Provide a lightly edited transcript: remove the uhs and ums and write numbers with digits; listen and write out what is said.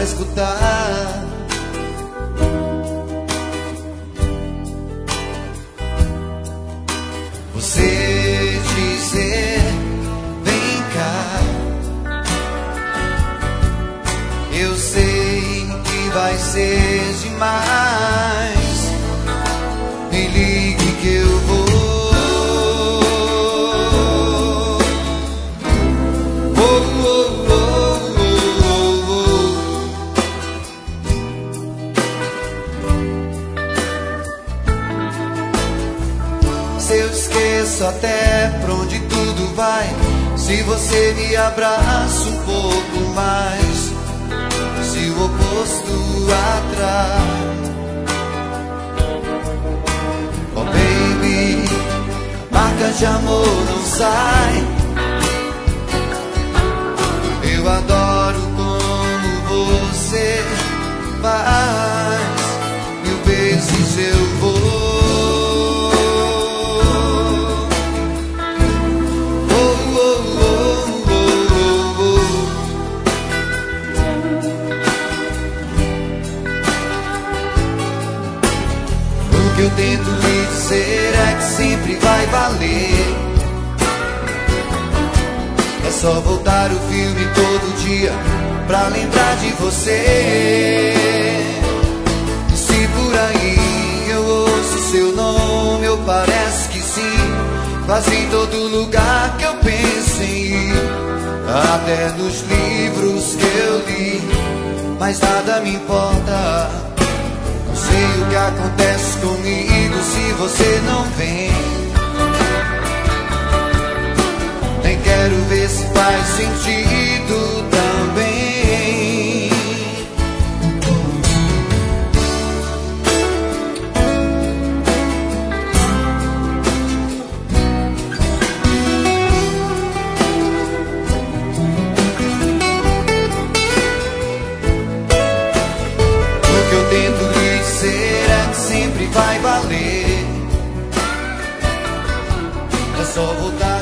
escutar. Você dizer, vem cá. Eu sei que vai ser demais. Me ligue que eu vou. Se eu esqueço até pra onde tudo vai, se você me abraça um pouco mais, se o oposto atrai. Oh baby, a marca de amor não sai. Eu adoro como você faz. 1000 vezes eu vou. O que eu tento lhe dizer é que sempre vai valer. É só voltar o filme todo dia pra lembrar de você. E se por aí eu ouço seu nome, eu parece que sim, quase em todo lugar que eu penso em ir, até nos livros que eu li, mas nada me importa. Não sei o que acontece comigo se você não vem. Nem quero ver se faz sentido também. O que eu tento lhe dizer é que sempre vai valer. É só voltar